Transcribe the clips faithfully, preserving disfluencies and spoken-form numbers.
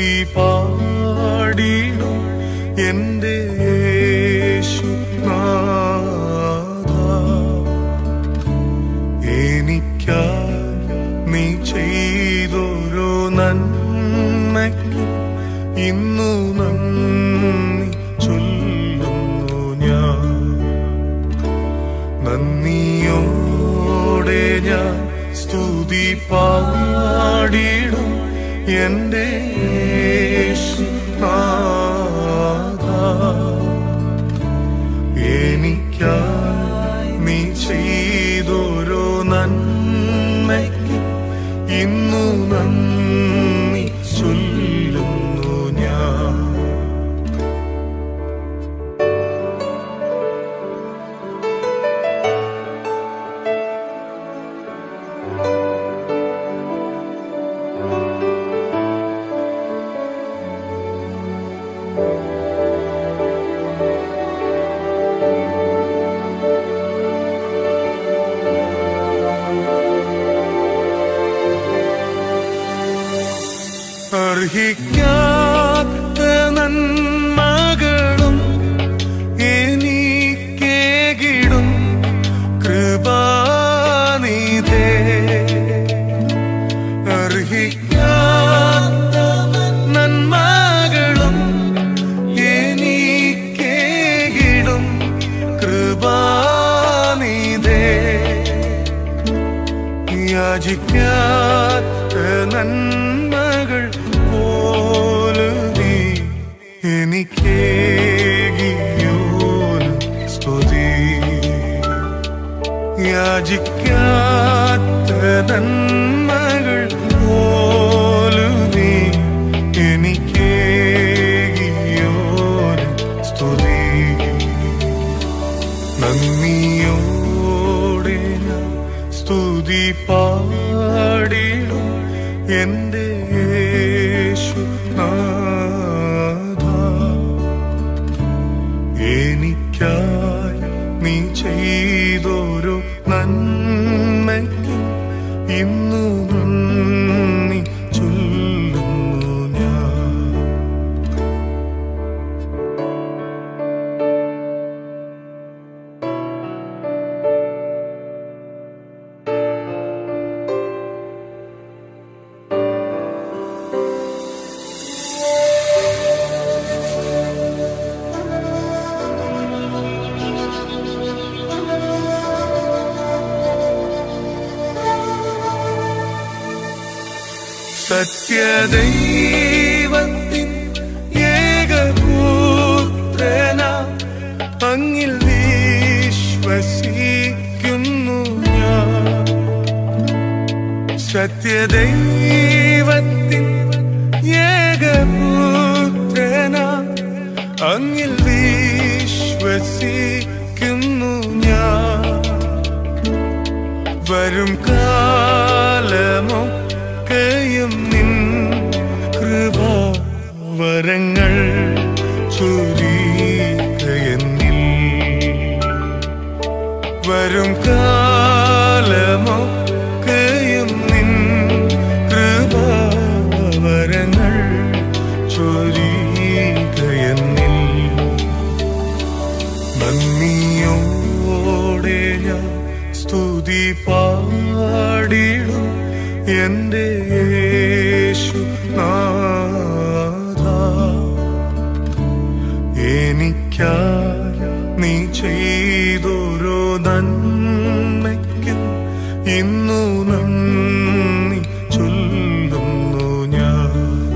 സ്തുതി പാടിടും എന്റെ യേശുനാഥ. എനിക്കായി നീ ചെയ്തൊരു നന്മയ്ക്ക് ഇന്നു നന്ദി ചൊല്ലുന്നു ഞാൻ. നന്ദിയോടെ ഞാൻ സ്തുതി പാടിടും എന്റെ യേശുനാഥ. എനിക്കായി നീ ചെയ്തൊരു നന്മയ്ക്ക് ഇന്നു നന്ദി ചൊല്ലുന്നു ഞാൻ. അർഹിക്കാത്ത നന്മകളും എനിക്കേകിടും കൃപാനിധേ. അർഹിക്കാത്ത നന്മകളും എനിക്കേകിടും കൃപാനിധേ. യാചിക്കാത്ത നന്മകൾ എനിക്കേകിയോന് സ്തുതി. യാചിക്കാത്ത നന്മകൾ പോലും നീ എനിക്കേകിയോന് സ്തുതി. നന്ദിയോടെ ഞാൻ സ്തുതി പാടിടും എന്റെ യേശുനാഥ. എനിക്കായി നീ ചെയ്തൊരു നന്മയ്ക്ക് ഇന്നു നന്ദി ചൊല്ലുന്നു ഞാൻ. സത്യദൈവത്തിൻ ഏകപുത്രനാം അങ്ങിൽ വിശ്വസിക്കുന്നു ഞാൻ. സത്യദൈവത്തിൻ ഏകപുത്രനാം അങ്ങിൽ വിശ്വസിക്കുന്നു ഞാൻ. വരും കാലമോ യും നിൻ കൃപാവരങ്ങൾ ചൊരിയുകയെന്നിൽ. വരും കാലമൊക്കെയും നിൻ കൃപാവരങ്ങൾ ചൊരിയുകയെന്നിൽ. നന്ദിയോടെ ഞാൻ സ്തുതി പാടിടും എന്റെ യേശുനാഥ. എനിക്കായി നീ ചെയ്തൊരു നന്മയ്ക്ക് ഇന്നു നന്ദി ചൊല്ലുന്നു ഞാൻ.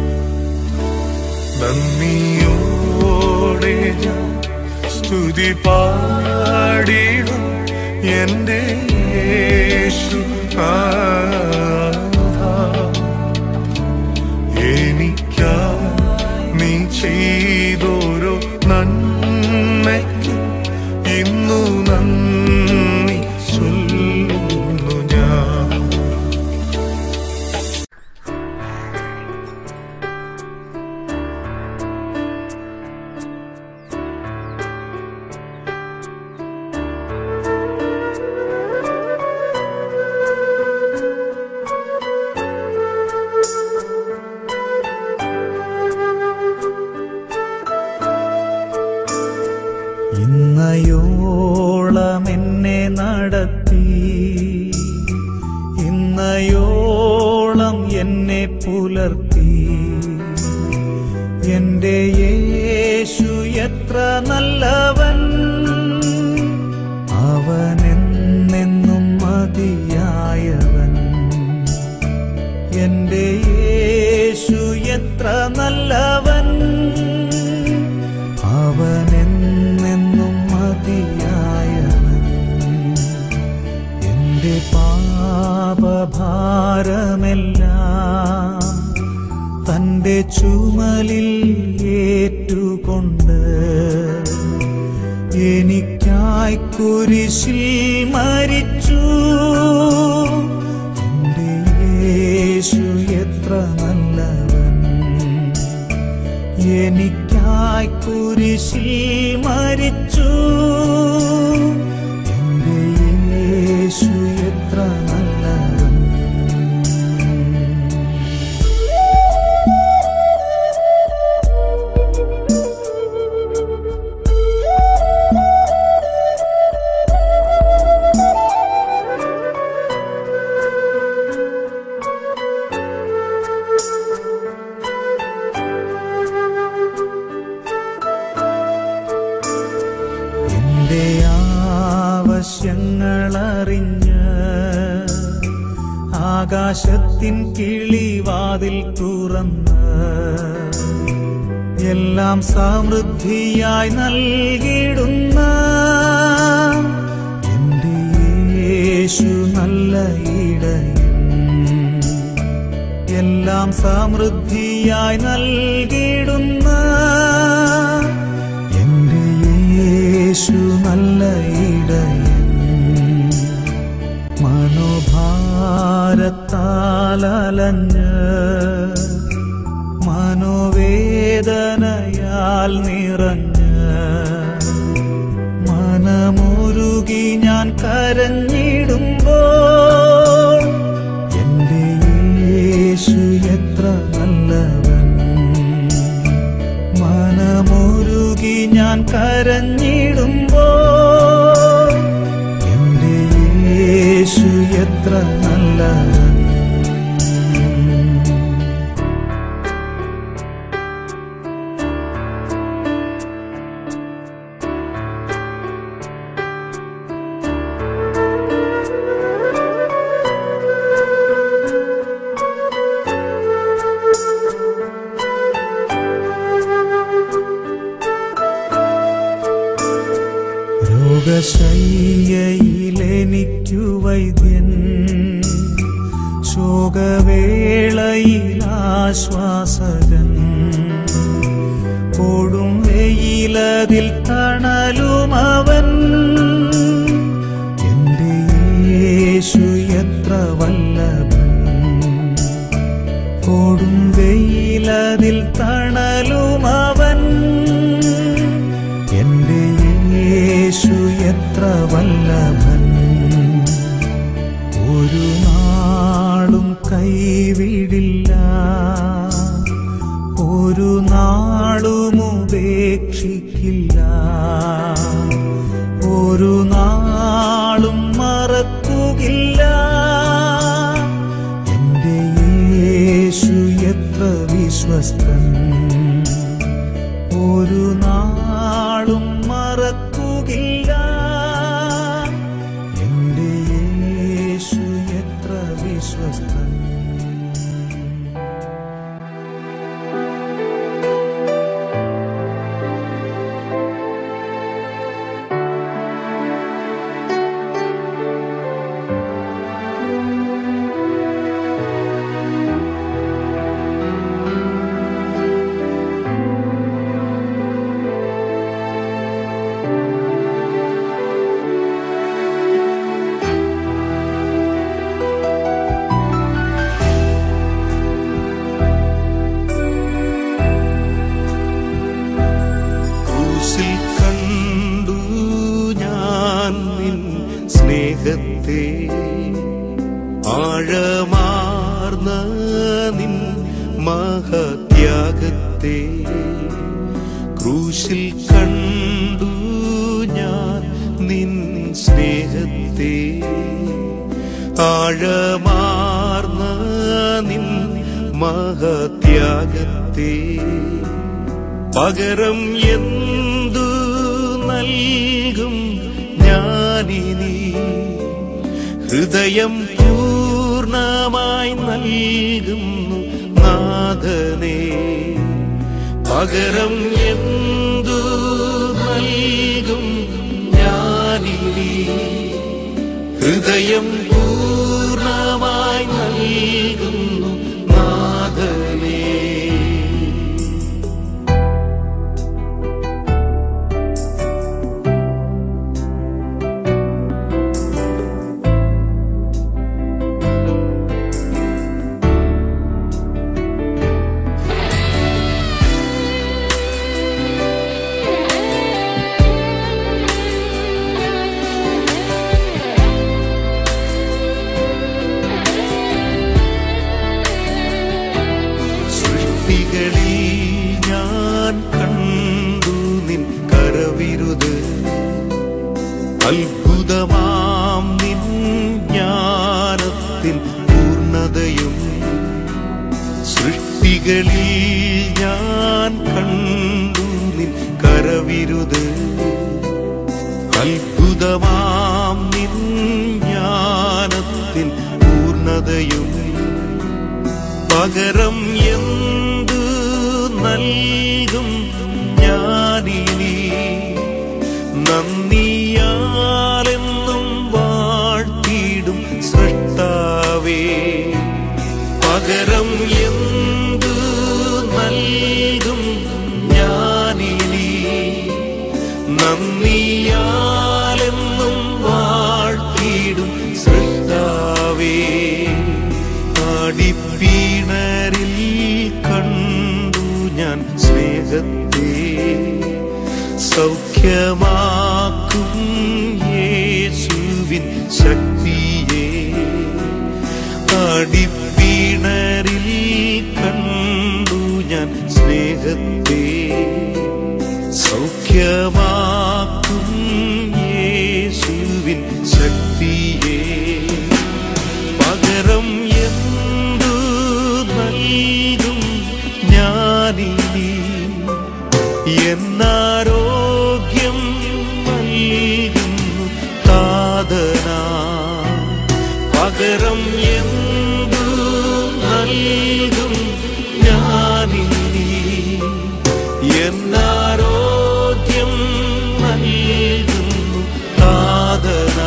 നന്ദിയോടെ ഞാൻ സ്തുതി പാടിടും എന്റെ യേശുനാഥ. എനിക്കായി നീ ചെയ്തൊരു നന്മയ്ക്ക് ഇന്നു നന്ദി ചൊല്ലുന്നു ഞാൻ. എന്റെ യേശു എത്ര നല്ലവൻ, അവനെന്നെന്നും മതിയായവൻ. എന്റെ യേശു എത്ര നല്ലവൻ, അവനെന്നെന്നും മതിയായവൻ. എന്റെ പാപഭാരമെല്ലാം തന്റെ ചുമലിൽ ഏറ്റുകൊണ്ട് എനിക്കായി കുരിശിൽ മരിച്ചു. എന്റെ യേശു എത്ര നല്ലവൻ, എനിക്കായി കുരിശിൽ മരിച്ചു. എന്റെ യേശു എത്ര നല്ലവൻ. എന്റെ ആവശ്യങ്ങളറിഞ്ഞ് ആകാശത്തിൻ കിളിവാതിൽ തുറന്ന് എല്ലാം സമൃദ്ധിയായി നൽകിടുന്ന എന്റെ യേശു നല്ല ഇടയൻ. എല്ലാം സമൃദ്ധിയായി നൽകിടുന്ന എന്റെ യേശു നല്ല ഇടയൻ. മനോഭാരത്താലഞ്ഞ് മനോവേദനയാൽ നിറഞ്ഞ് മനമുരുകി ഞാൻ കരഞ്ഞിടുമ്പോൾ എന്റെ യേശു എത്ര നല്ലവൻ. മനമുരുകി ഞാൻ കരഞ്ഞിടുമ്പോൾ എന്റെ യേശു എത്ര നല്ലവൻ. രോഗശയ്യയിലെനിക്കു വൈദ്യൻ, ശോകവേളയിലാശ്വാസകൻ, കൊടും വെയിലതിൽ തണലുമവൻ. എന്റെ യേശു എത്ര വല്ലഭൻ, കൊടും വെയിലതിൽ തണലുമവൻ. എന്റെ യേശു എത്ര വല്ലഭൻ, ഒരു നാളും കൈവിടില്ല, ഒരു നാളും ഉപേക്ഷിക്കില്ല, ഒരു നാളും മറക്കുകയില്ല. എന്റെ യേശു എത്ര വിശ്വസ്തൻ, ഒരു നാളും മറക്കുകയില്ല. എന്റെ യേശു എത്ര വിശ്വസ്തൻ. സ്നേഹത്തെ ആഴമാർന്ന നിൻ മഹത്യാഗത്തെ ക്രൂശിൽ കണ്ടു ഞാൻ. നിൻ സ്നേഹത്തെ ആഴമാർന്ന നിൻ മഹത്യാഗത്തെ പകരം എന്തു നൽകും ഞാനിനി? ഹൃദയം പൂർണ്ണമായി നൽകുന്നു നാഥനേ. പകരം എന്തു നൽകും ഞാനിനി? ഹൃദയം പൂർണ്ണമായി നൽകുന്നു നാഥനേ. ഞാൻ കണ്ടു നിൻ കരവിരുത്, അത്ഭുതമാം നിൻ ജ്ഞാനത്തിൻ പൂർണ്ണതയും. സൃഷ്ടികളിൽ ഞാൻ കണ്ടു നിൻ കരവിരുത്, അത്ഭുതമാം നിൻ ജ്ഞാനത്തിൻ പൂർണ്ണതയും. പകരം എന്തു നൽകും ഞാനിനി? നന്ദിയാലെന്നും വാഴ്ത്തിയിടും സൃഷ്ടാവേ. പകരം എന്തു നൽകും ഞാനിനി? നന്ദിയാലെന്നും വാഴ്ത്തിയിടും സൃഷ്ടാവേ. ആടിപ്പീണരിൽ കണ്ടു ഞാൻ സ്നേഹത്തെ, സൗഖ്യമാക്കും യേശുവിൻ ശക്തിയെ. ആടിപ്പീണരിൽ കണ്ടു ഞാൻ സ്നേഹത്തെ, സൗഖ്യമാക്കും യേശുവിൻ ശക്തിയെ. പകരം എന്തു നൽകും ഞാനിനി? എന്നാരോഗ്യം നൽകുന്നു താതനാ. പകരം എന്തു നൽകും ഞാനിനി? എന്നാരോഗ്യം നൽകുന്നു താതനാ.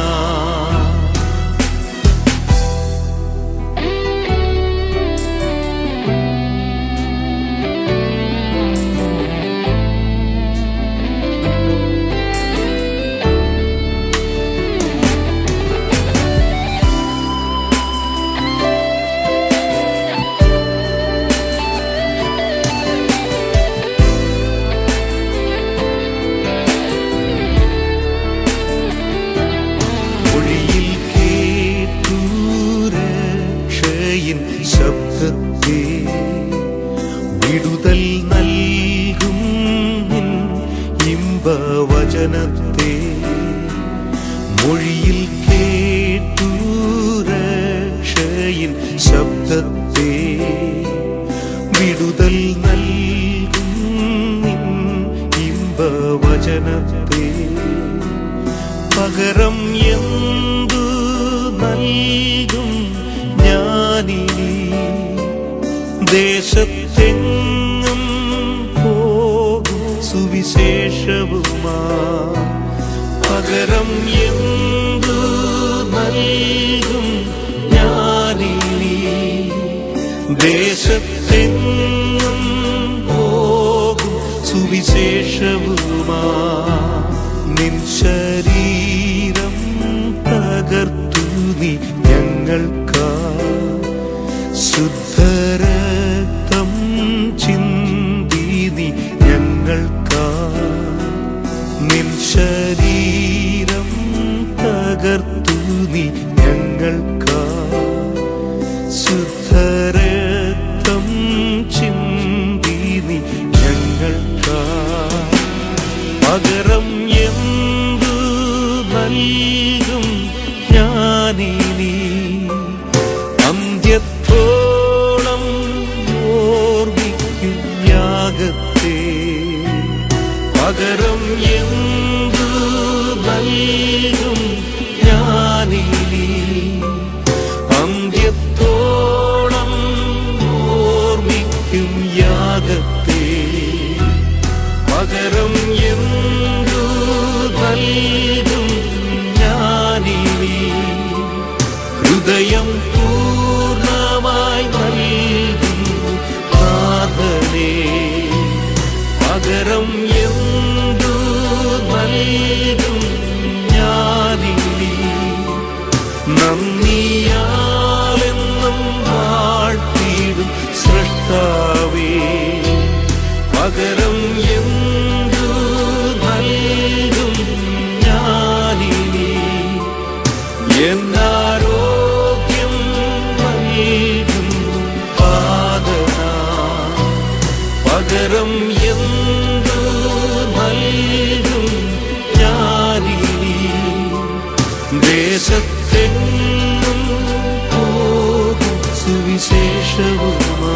ശബ്ദത്തെ വിടുതൽ നൽകും നിൻ ഇമ്പവചനത്തെ. മൊഴിയിൽ കേട്ടു രക്ഷയിൻ ശബ്ദത്തെ, വിടുതൽ നൽകും നിൻ ഇമ്പവചനത്തെ. പകരം എന്തു നൽകും ഞാനിനി? ദേശത്തെങ്ങും പോകും സുവിശേഷവുമാ. പകരം എന്തു നൽകും ഞാനിനി? ദേശത്തെങ്ങും പോകും സുവിശേഷവുമാ. നിൻ ശരീരം തകർത്തു നീ ഞങ്ങൾക്കാ, ശുദ്ധരക്തം ചിന്തി നീ ഞങ്ങൾക്കാ. നിൻ ശരീരം തകർത്തു നീ ഞങ്ങൾക്കാ, ശുദ്ധരക്തം ചിന്തി നീ ഞങ്ങൾക്കാ. പകരം എന്തു നൽകും ഞാനിനി? അന്ത്യത്തോളം ഓർമ്മിക്കും യാഗത്തെ, പകരം എന്തു നൽകും ഞാനിനി അന്ത്യത്തോളം ഓർമ്മിക്കും യാഗത്തെ പകരം എന്തു നൽകും ഞാനിനി ഹൃദയം പൂർണ്ണമായി നൽകും നാഥനേ പകരം എന്തു നൽകും ഞാനിനി നന്ദിയാലെന്നും വാഴ്ത്തിടും സൃഷ്ടാവേ പകരം എന്തു നൽകും ഞാനിനി എന്നാരോഗ്യം നൽകും പാദന പകരം എന്തു നൽകും ഞാനിനി ദേശത്തെങ്ങും പോകും സുവിശേഷവുമാ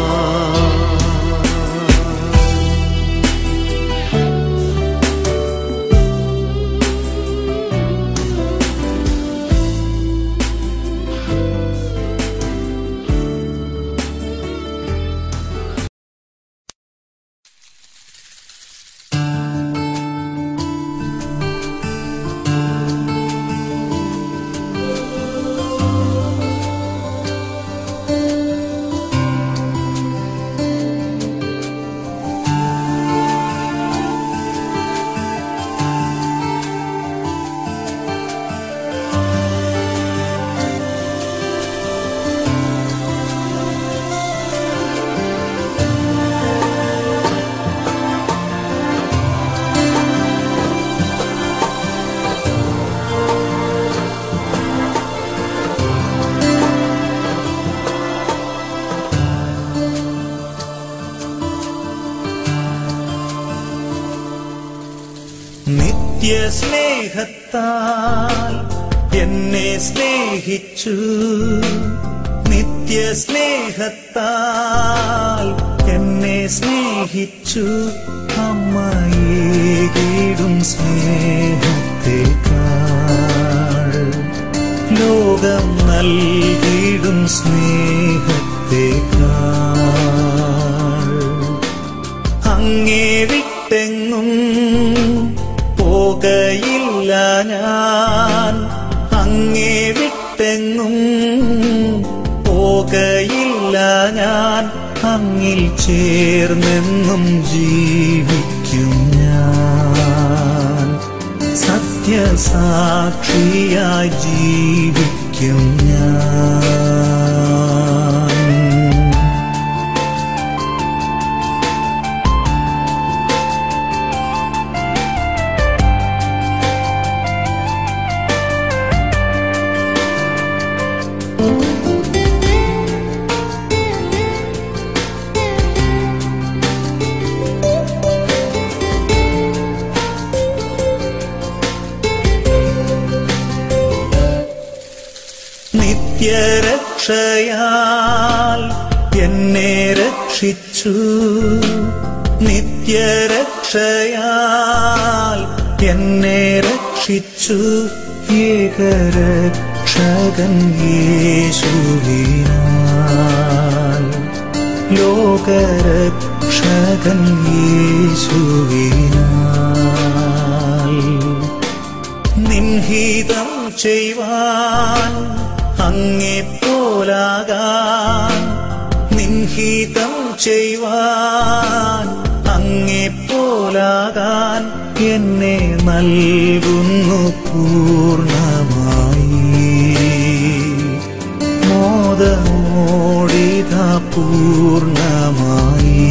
നിത്യസ്നേഹത്താൽ എന്നെ സ്നേഹിച്ചു നിത്യസ്നേഹത്താൽ എന്നെ സ്നേഹിച്ചു അമ്മയേകിടും സ്നേഹത്തേക്കാൾ ലോകം നൽകിടും സ്നേഹത്തേക്കാൾ അങ്ങേ വിട്ടെങ്ങും പോകയില്ല ഞാൻ അങ്ങേ വിട്ടെങ്ങും പോകയില്ല ഞാൻ അങ്ങിൽ ചേർന്നെന്നും ജീവിക്കും ഞാൻ സത്യസാക്ഷിയായി ജീവിക്കും ഞാൻ നിത്യരക്ഷയാൽ എന്നെ രക്ഷിച്ചു നിത്യരക്ഷയാൽ എന്നെ രക്ഷിച്ചു ഏകരക്ഷകൻ യേശുവിനാൽ ലോകരക്ഷകൻ യേശുവിനാൽ നിൻഹിതം ചെയ്വാൻ അങ്ങെപ്പോലാകാൻ നിൻഹിതം ചെയ്യുവാൻ അങ്ങെപ്പോലാകാൻ എന്നെ നൽകുന്നു പൂർണ്ണമായി മോദമോടിതാ പൂർണ്ണമായി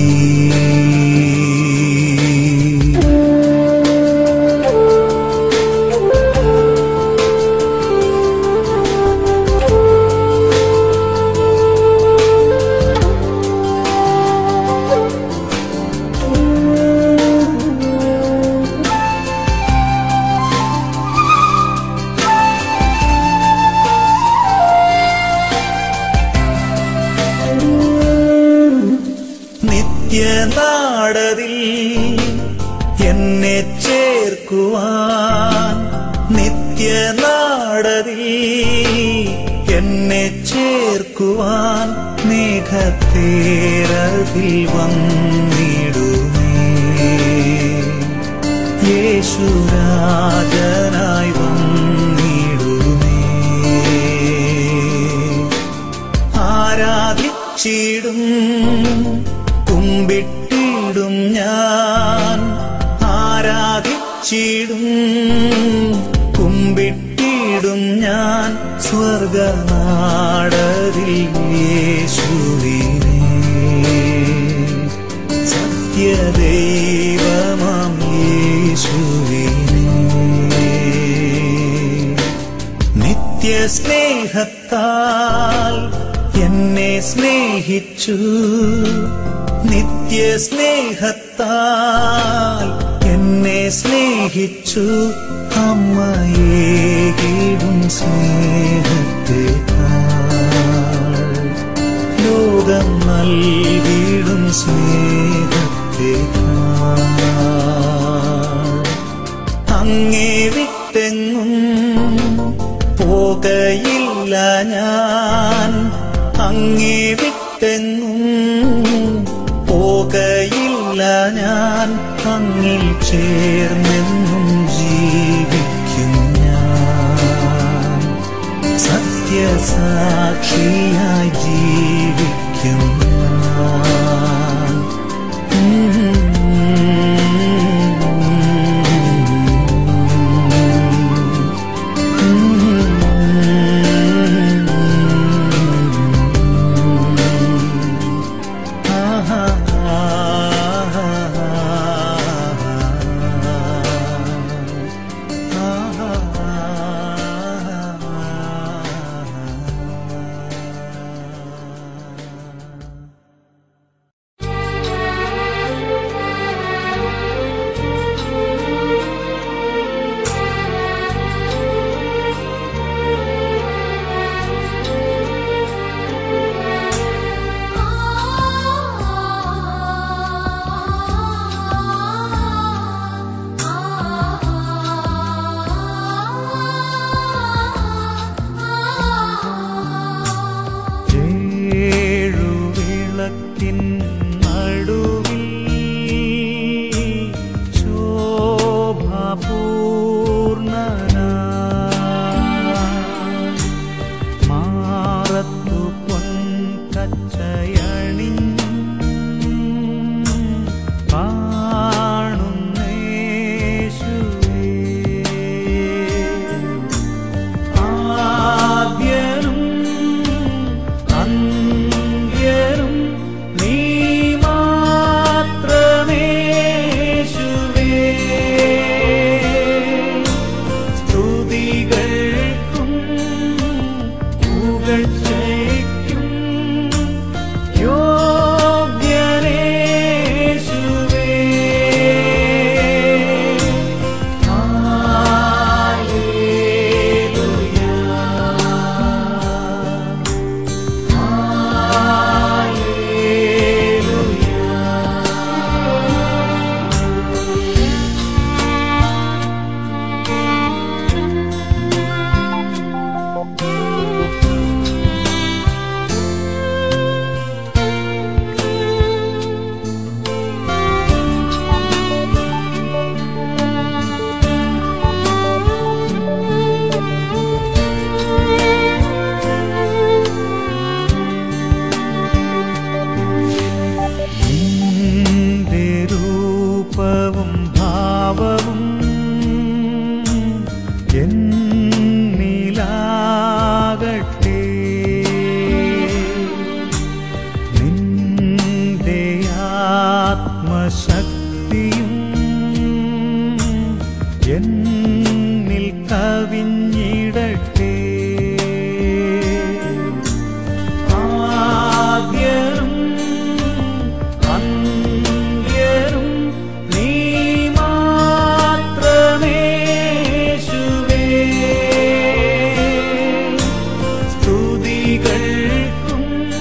എന്നെ ചേർക്കുവാൻ നിത്യനാടതിൽ എന്നെ ചേർക്കുവാൻ മേഘത്തേരതിൽ വന്നിടുമേ. യേശുരാജനായി വന്നിടുമേ. ആരാധിച്ചിടും കുമ്പിട്ടിടും ഞാൻ, ആരാധിച്ചിടും കുമ്പിട്ടിടും ഞാൻ സ്വർഗനാടതിൽ യേശുവിനെ. സത്യദൈവമാം യേശുവിനെ. നിത്യസ്നേഹത്താൽ എന്നെ സ്നേഹിച്ചു, നിത്യസ്നേഹത്താൽ എന്നെ സ്നേഹിച്ചു. അമ്മയേകിടും സ്നേഹത്തേക്കാൾ ലോകം നൽകിടും സ്നേഹത്തേക്കാൾ. അങ്ങേ വിട്ടെങ്ങും പോകയില്ല ഞാൻ, അങ്ങേ വിട്ടെങ്ങും പോകയില്ല ഞാൻ. അങ്ങിൽ ചേർന്നെന്നും ജീവിക്കും ഞാൻ, സത്യസാക്ഷിയായി ജീവിക്കും ഞാൻ.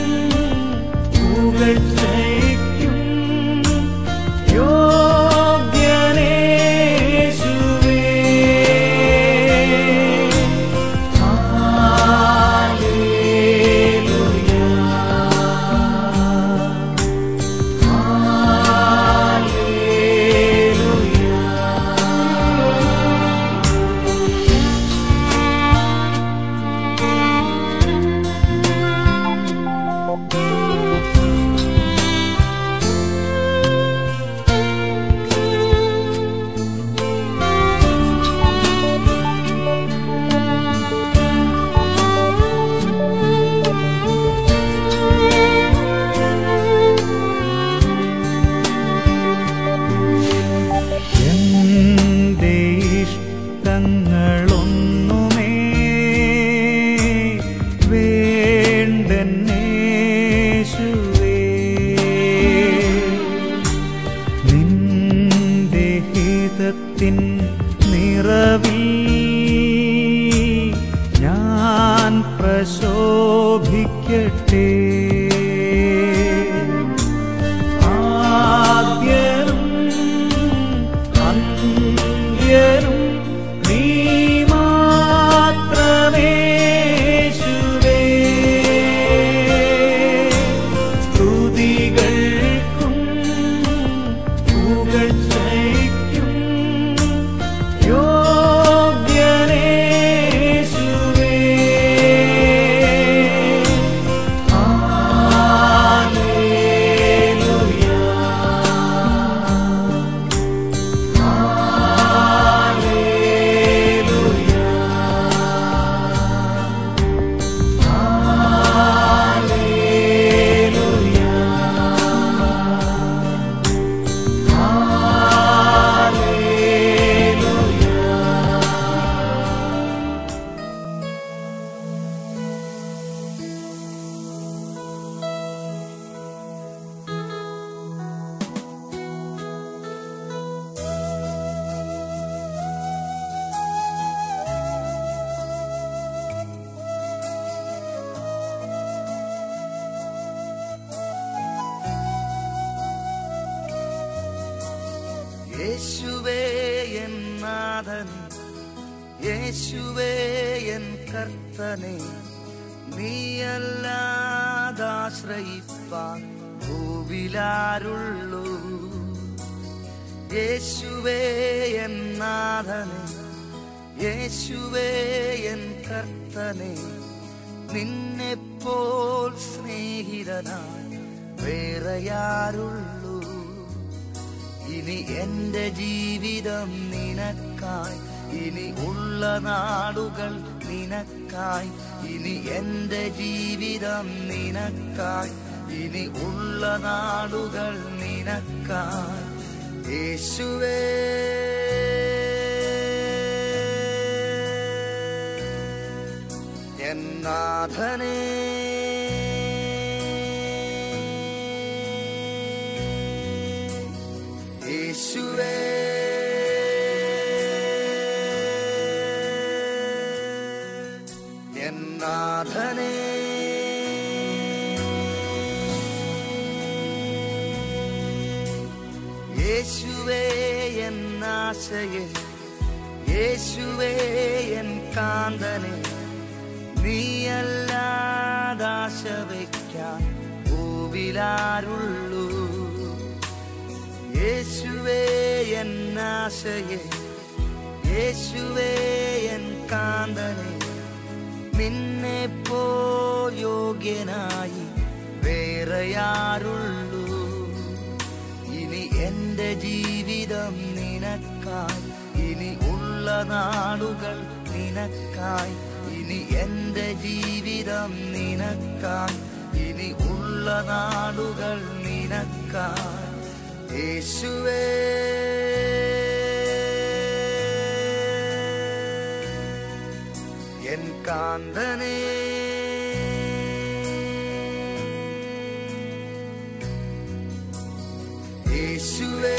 പുകഴ്ചയ്ക്കും യോഗ്യനേശുവേ. എന്റെ ഇഷ്ടങ്ങളൊന്നുമേ വേണ്ടെന്നേശുവേ, നിന്റെ ഹിതത്തിൻ നിറവിൽ ഞാൻ പ്രശോഭിക്കട്ടെ. ആദ്യനും അന്ത്യനും നീ മാത്രമേശുവേ, സ്തുതികൾക്കും പുകഴ്ചയ്ക്കും യോഗ്യനേശുവേ. യേശുവേ എൻ നാഥനേ, യേശുവേ എൻ കർത്തനേ, നീയല്ലാതാശ്രയിപ്പാൻ ഭൂവിലാരുള്ളൂ. യേശുവേ എൻ നാഥനേ, യേശുവേ എൻ കർത്തനേ, നിന്നെപ്പോൽ സ്നേഹിതനായി വേറെയാരുള്ളൂ. ഇനി എന്റെ ജീവിതം നിനക്കായി, ഇനി ഉള്ള നാളുകൾ നിനക്കായി. ഇനി എന്റെ ജീവിതം നിനക്കായി, ഇനി ഉള്ള നാളുകൾ നിനക്കായി. യേശുവേ എൻ നാഥനേ, യേശുവേ എൻ നാഥനേ, യേശുവേ എൻ ആശയേ, യേശുവേ എൻ കാന്തനേ, നീയല്ലാതാശ വയ്ക്കാൻ ഭൂവിലാരുള്ളൂ. യേശുവേ എൻ ആശയേ, യേശുവേ എൻ കാന്തനേ, നിന്നെപ്പോ യോഗ്യനായി വേറെയാരുള്ളൂ. ഇനി എന്റെ ജീവിതം നിനക്കായി, ഇനി ഉള്ള നാളുകൾ നിനക്കായി. ഇനി എന്റെ ജീവിതം നിനക്കായി, ഇനി ഉള്ള നാളുകൾ നിനക്കായി. യേശുവേ എൻ കാന്തനേ, യേശുവേ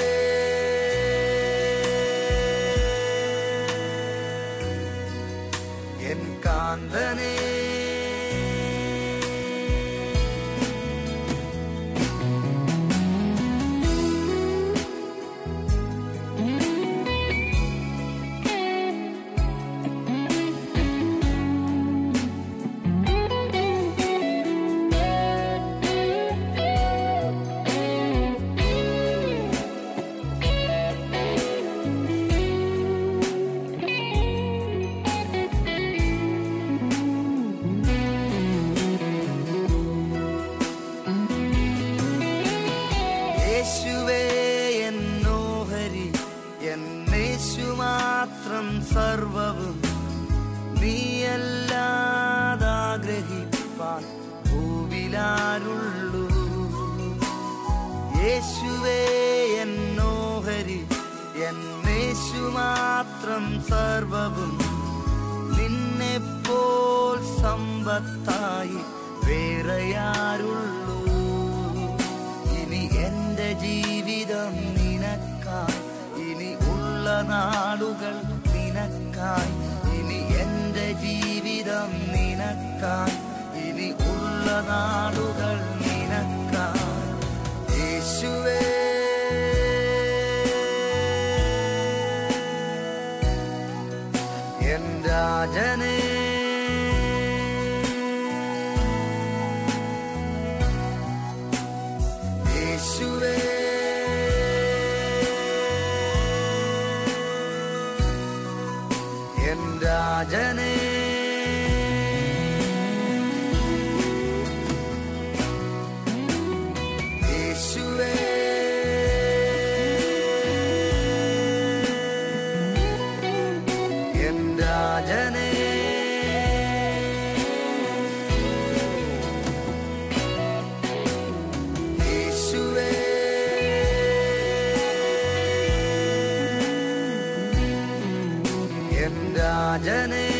എൻ കാന്തനേ. യേശു മാത്രം സർവവും നിന്നെപ്പോൽ സമ്പത്തായി വേറെയാരുള്ളൂ. ഇനി എന്റെ ജീവിതം നിനക്കായി, ഇനി ഉള്ള നാളുകൾ നിനക്കായി. ഇനി എന്റെ ജീവിതം നിനക്കായി, ഇനി ഉള്ള നാളുകൾ നിനക്കായി. യേശുവേ എൻ രാജനേ, യേശുവേ എൻ രാജനേ, യേശുവേ എൻ രാജനേ, യേശുവേ എൻ രാജനേ.